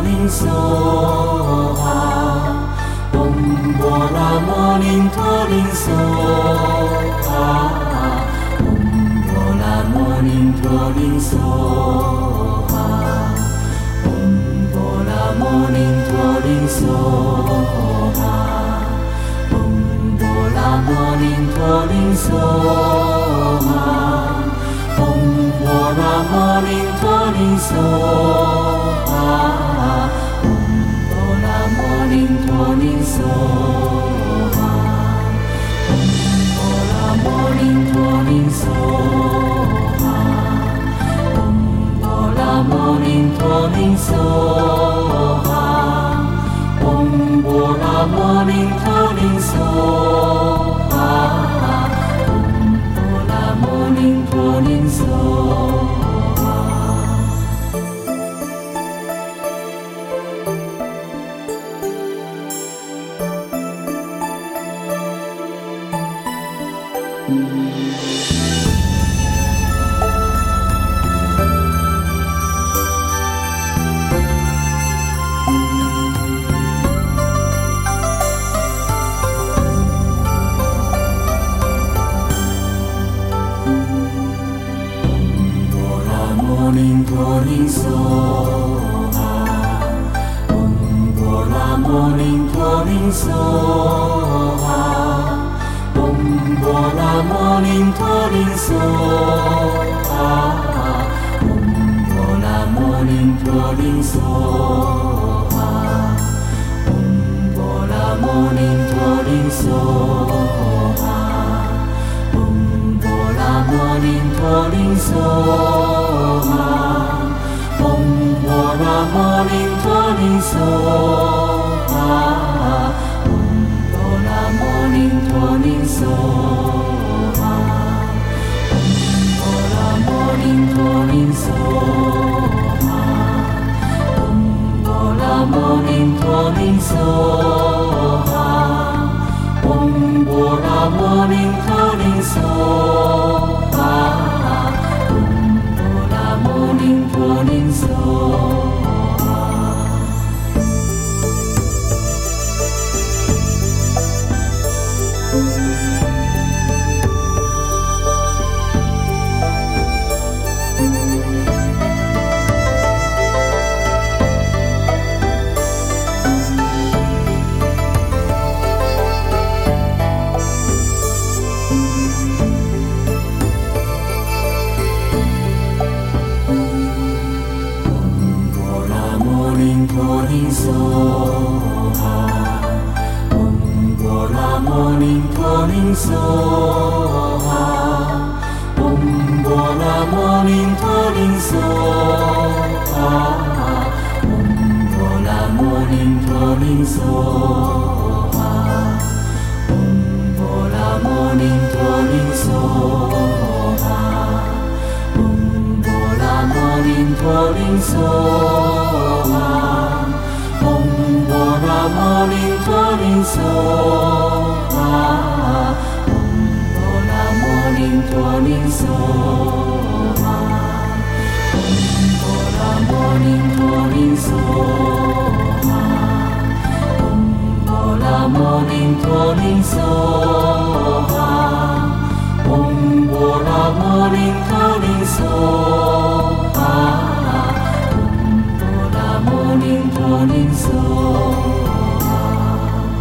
林梭哈，嗡波拉摩林陀林梭哈，嗡波拉摩林陀林梭哈，嗡波拉摩林陀林梭哈，嗡波拉摩林陀林梭哈，嗡波拉摩林陀林梭哈，嗡波拉摩林陀林梭哈，嗡波拉摩林陀林梭哈，嗡波拉摩林陀林梭哈，嗡波拉摩林陀林梭哈，嗡波拉摩林陀林梭哈。摩林陀林梭哈，嗡波拉摩林陀林梭哈，嗡波拉摩林陀林梭哈，嗡波拉摩林陀林梭哈，嗡波拉摩林陀林梭哈，嗡波拉摩林陀林梭哈，嗡波拉摩林陀林梭哈，嗡波拉摩林陀林梭哈，嗡波拉摩林陀林梭哈，嗡波拉摩林陀林梭哈，嗡波拉摩林陀林梭哈，嗡波拉摩林陀林梭哈。陀林梭哈，嗡波拉摩林陀林梭哈，嗡波拉摩林陀林梭哈，嗡波拉摩林陀林梭哈，嗡波拉摩林陀林梭哈，嗡波拉摩林陀林梭哈，嗡波拉摩林陀林梭哈，嗡波拉摩林陀林梭哈，嗡波拉摩林陀林梭哈，嗡波拉摩林陀林梭哈，嗡波拉摩林陀林梭哈，嗡波拉摩林陀林梭哈。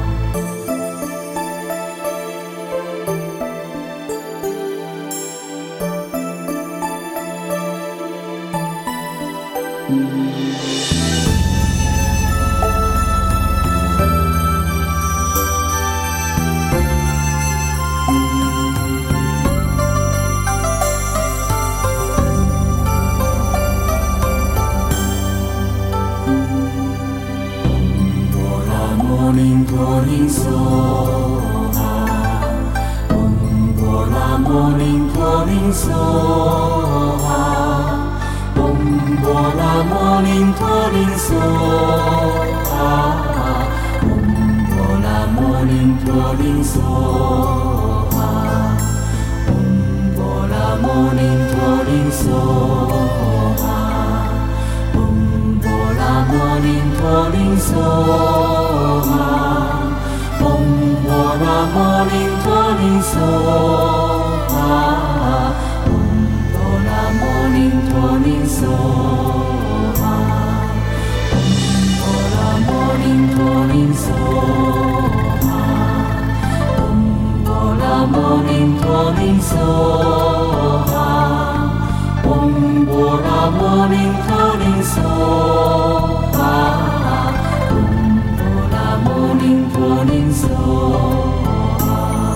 摩林陀林梭哈，嗡波拉摩林陀林梭哈，嗡波拉摩林陀林梭哈，嗡波拉摩林陀林梭哈，嗡波拉摩林陀林梭哈，嗡波拉拉摩尼陀林梭哈，嗡波拉摩尼陀林梭哈，嗡波拉摩尼陀林梭哈，嗡波拉摩尼陀林梭哈，嗡波拉摩尼陀林梭哈，嗡波拉摩尼陀林梭哈，嗡波拉摩尼陀林梭哈。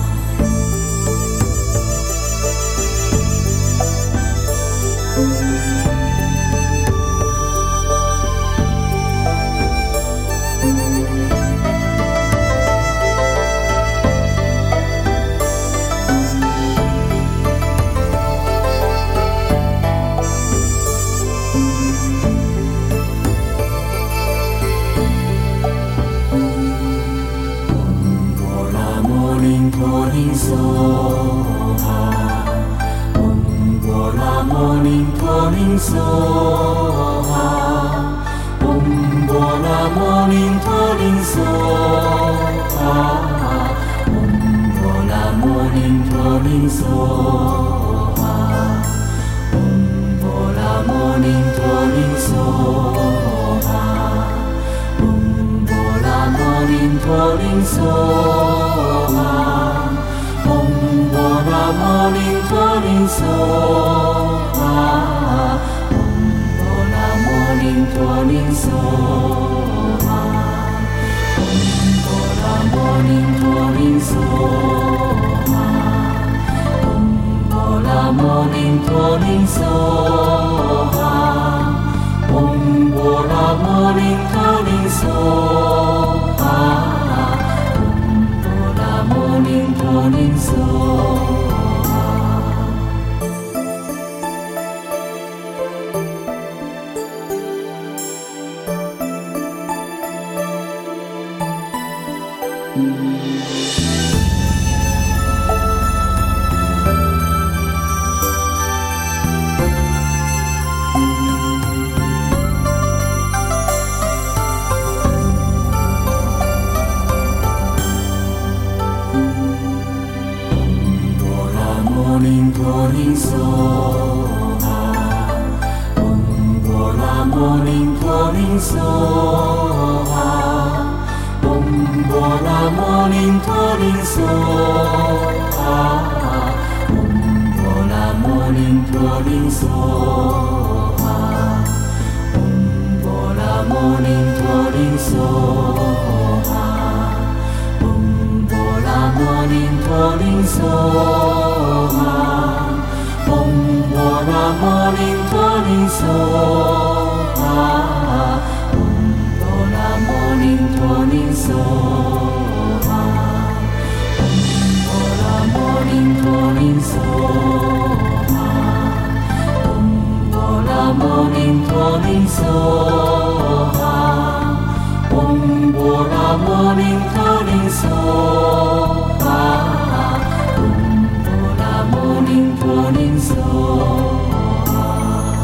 陀林梭哈，嗡波拉摩尼陀林梭哈，嗡波拉摩尼陀林梭哈，嗡波拉摩尼陀林梭哈，嗡波拉摩尼陀林梭哈，嗡波拉摩尼陀林梭哈，嗡波拉摩尼陀林梭哈，嗡波拉摩尼陀林梭哈，嗡波拉摩尼陀林梭哈，嗡波拉摩尼陀林梭哈，嗡波拉摩尼陀林梭哈。摩尼陀林梭哈。摩尼陀林梭哈，嗡波拉摩尼陀林梭哈，嗡波拉摩尼陀林梭哈，嗡波拉摩尼陀林梭哈，嗡波拉摩尼陀林梭哈，嗡波拉摩尼陀林梭哈，嗡波拉摩尼陀林梭哈，嗡波拉摩尼陀林梭哈，嗡波拉摩尼陀林梭哈，嗡波拉摩尼陀林梭哈，嗡波拉摩尼陀林梭哈。摩尼陀林梭哈。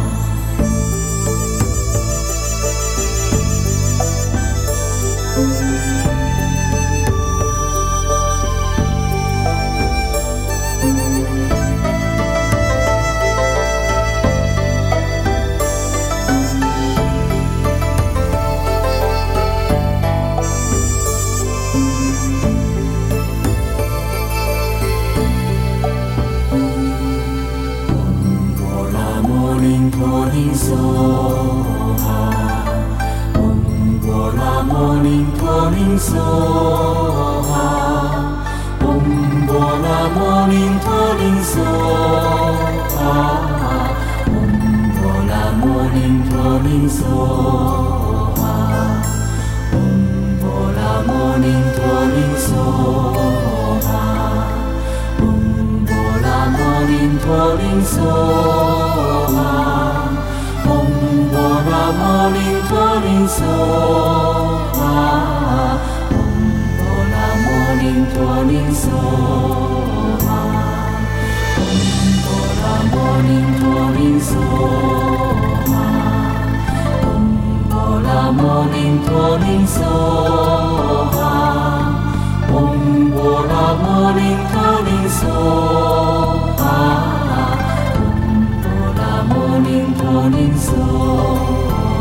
陀林梭哈，嗡波拉摩尼陀林梭哈，嗡波拉摩尼陀林梭哈，嗡波拉摩尼陀林梭哈，嗡波拉摩尼陀林梭哈，嗡波拉摩尼陀林梭哈。嗡波拉摩尼陀林梭哈，嗡波拉摩尼陀林梭哈，嗡波拉摩尼陀林梭哈，嗡 Morning Dwelling Soha. Om Bola Morning Dwelling Soha. Om Bola Morning Dwelling Soha.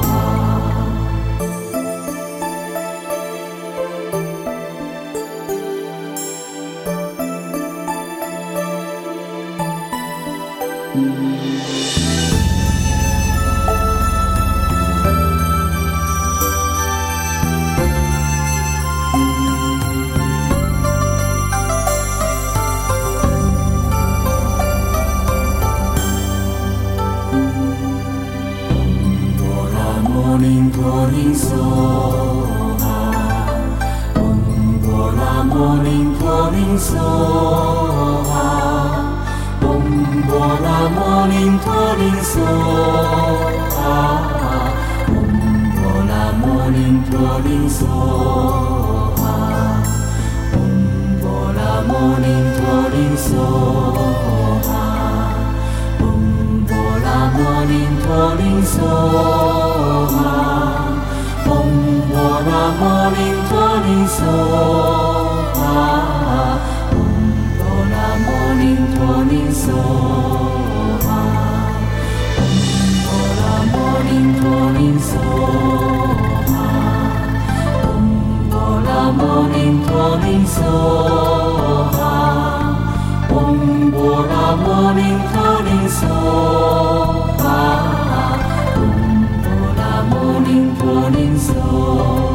Morning Dwelling Soha. Om Bola Morning Dwelling Soha. Om Bola Morning Dwelling Soha. Om Bola Morning Dwelling Soha. Om Bola Morning Dwelling Soha. Om Bola Morning Dwelling Soha. Om Bola Morning Dwelling Soha. Om Bola Morning Dwelling Soha. Om Bola Morning Dwelling Soha. Om Bola Morning Dwelling Soha. Om Bola Morning Dwelling Soha. Om Bola Morning Dwelling Soha.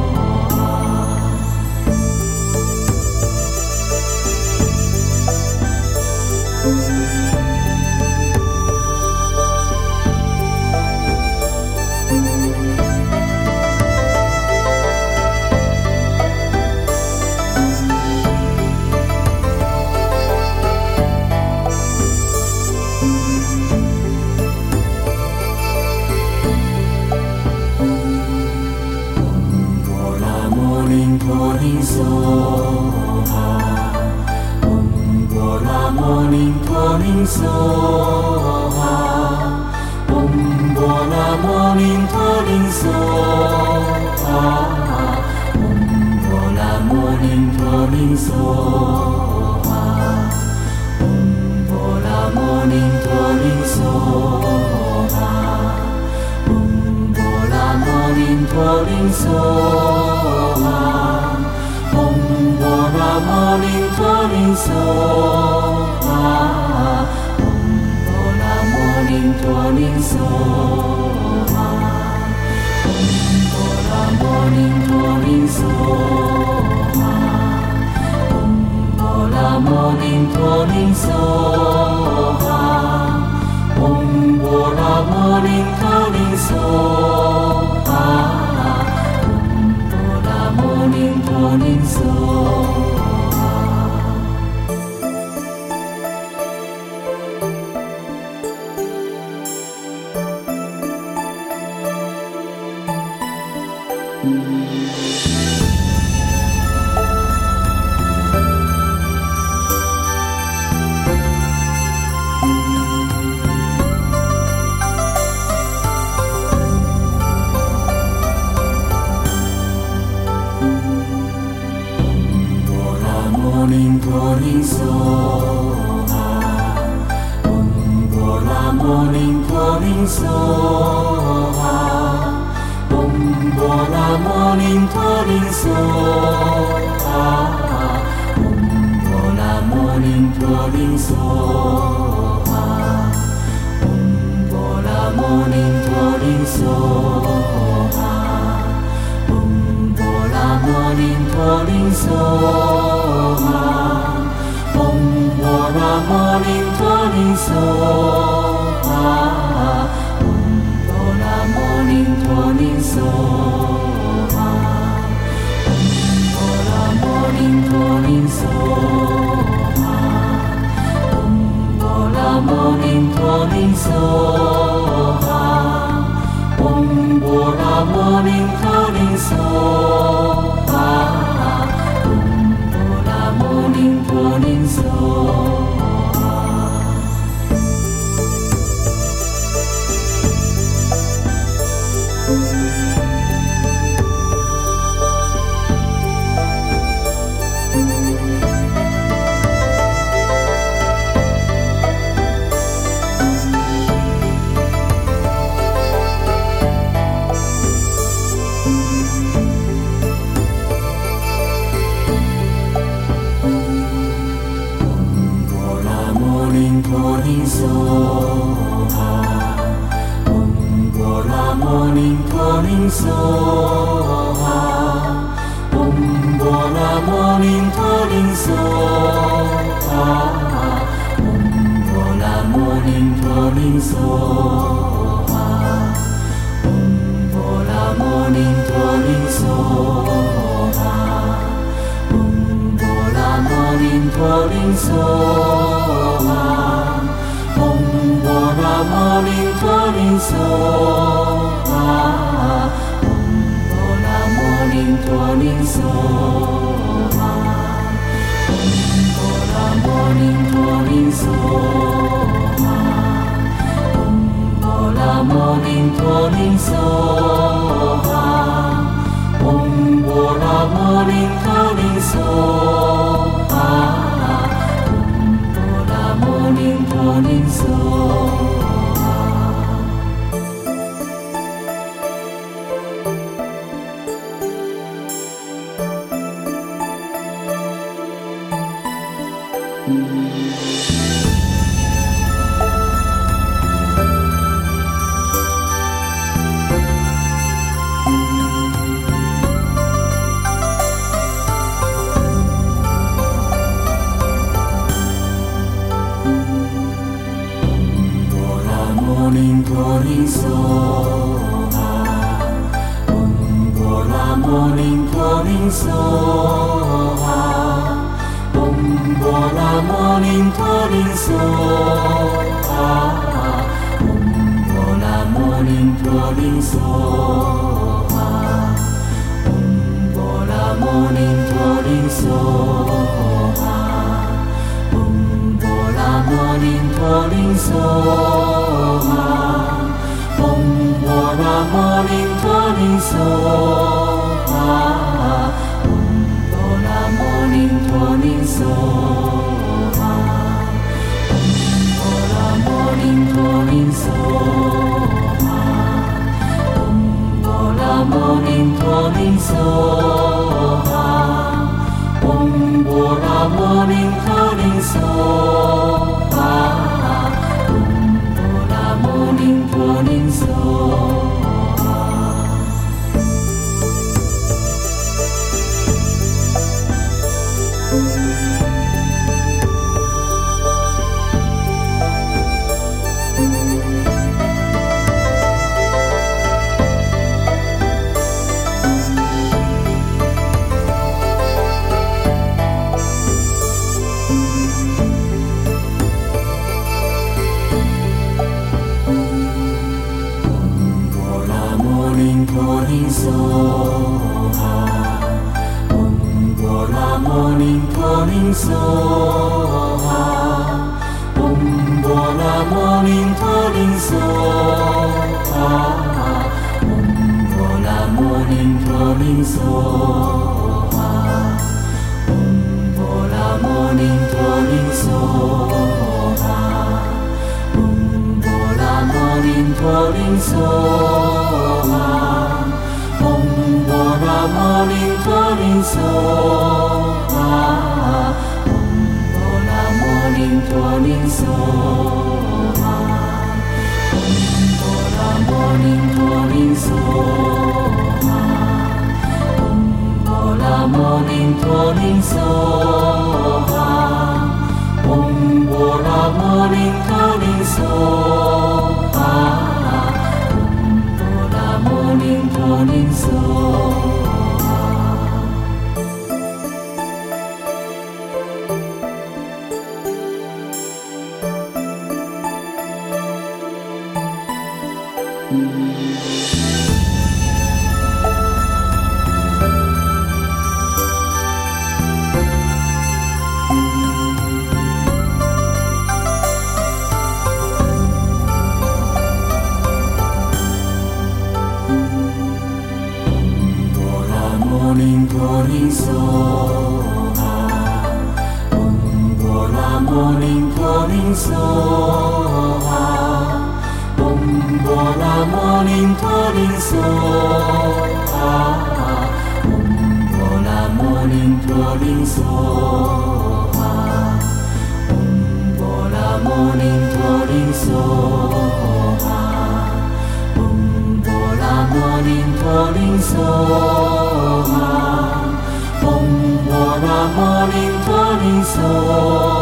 Morning Dwelling Soha. Om Bola Morning Dwelling Soha. Om Bola Morning Dwelling Soha. Om Bola Morning Dwelling Soha. Om Bola Morning Dwelling Soha. Om Bola Morning Dwelling Soha. Om Bola Morning Dwelling Soha. Om Bola Morning Dwelling Soha. Om Bola Morning Dwelling Soha. Om Bola Morning Dwelling Soha. Om Bola Morning Dwelling Soha. Om Bola Morning Dwelling Soha. Morning Dwelling Soha. Om Bola Morning Dwelling Soha. Om Bola Morning Dwelling Soha. Om Bola Morning Dwelling Soha. Om Bola Morning Dwelling Soha. Om Bola Morning Dwelling Soha. Om Bola Morning Dwelling Soha. Om Bola Morning Dwelling Soha. Om Bola Morning Dwelling Soha. Om Bola Morning Dwelling Soha. Om Bola Morning Dwelling Soha. Om Bola Morning Dwelling Soha. Om Bola Morning Glory 娑。